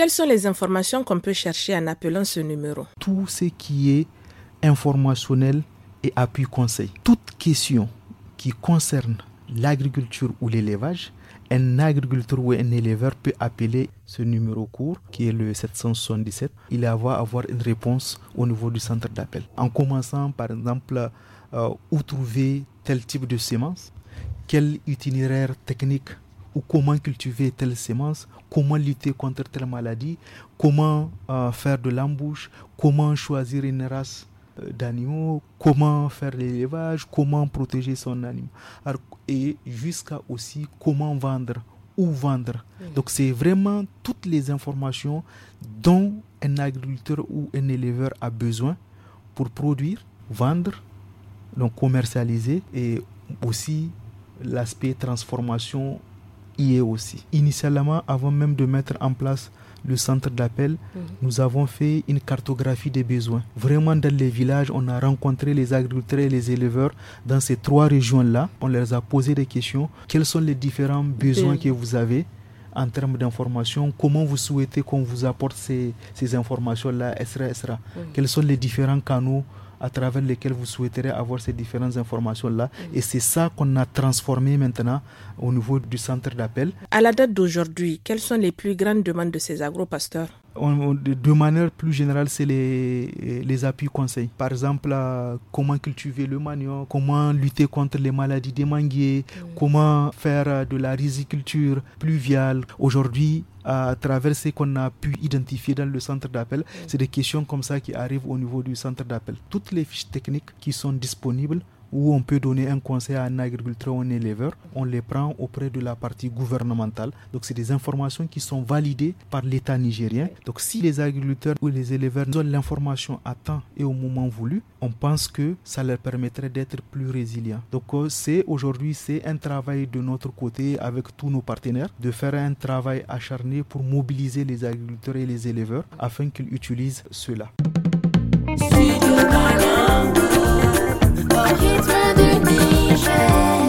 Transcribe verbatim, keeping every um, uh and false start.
Quelles sont les informations qu'on peut chercher en appelant ce numéro? Tout ce qui est informationnel et appui conseil. Toute question qui concerne l'agriculture ou l'élevage, un agriculteur ou un éleveur peut appeler ce numéro court qui est le sept cent soixante-dix-sept. Il va avoir une réponse au niveau du centre d'appel. En commençant par exemple euh, où trouver tel type de semence, quel itinéraire technique ou comment cultiver telle semence, comment lutter contre telle maladie, comment euh, faire de l'embouche, comment choisir une race d'animaux, comment faire l'élevage, comment protéger son animal. Alors, et jusqu'à aussi comment vendre, où vendre. Oui. Donc c'est vraiment toutes les informations dont un agriculteur ou un éleveur a besoin pour produire, vendre, donc commercialiser, et aussi l'aspect transformation y est aussi. Initialement, avant même de mettre en place le centre d'appel, mmh. nous avons fait une cartographie des besoins. Vraiment, dans les villages, on a rencontré les agriculteurs et les éleveurs dans ces trois régions-là. On leur a posé des questions. Quels sont les différents besoins mmh. que vous avez en termes d'informations? Comment vous souhaitez qu'on vous apporte ces, ces informations-là, et cetera, et cetera. Mmh. Quels sont les différents canaux à travers lesquels vous souhaiterez avoir ces différentes informations-là. Mmh. Et c'est ça qu'on a transformé maintenant au niveau du centre d'appel. À la date d'aujourd'hui, quelles sont les plus grandes demandes de ces agro-pasteurs? On, de manière plus générale, c'est les, les appuis conseils. Par exemple, euh, comment cultiver le manioc, comment lutter contre les maladies des manguiers, mmh. comment faire de la riziculture pluviale. Aujourd'hui, à travers ce qu'on a pu identifier dans le centre d'appel, mmh. c'est des questions comme ça qui arrivent au niveau du centre d'appel. Toutes les fiches techniques qui sont disponibles, où on peut donner un conseil à un agriculteur ou un éleveur, on les prend auprès de la partie gouvernementale. Donc c'est des informations qui sont validées par l'État nigérien. Donc si les agriculteurs ou les éleveurs ont l'information à temps et au moment voulu, on pense que ça leur permettrait d'être plus résilients. Donc c'est aujourd'hui c'est un travail de notre côté avec tous nos partenaires, de faire un travail acharné pour mobiliser les agriculteurs et les éleveurs afin qu'ils utilisent cela. Rythme du Niger.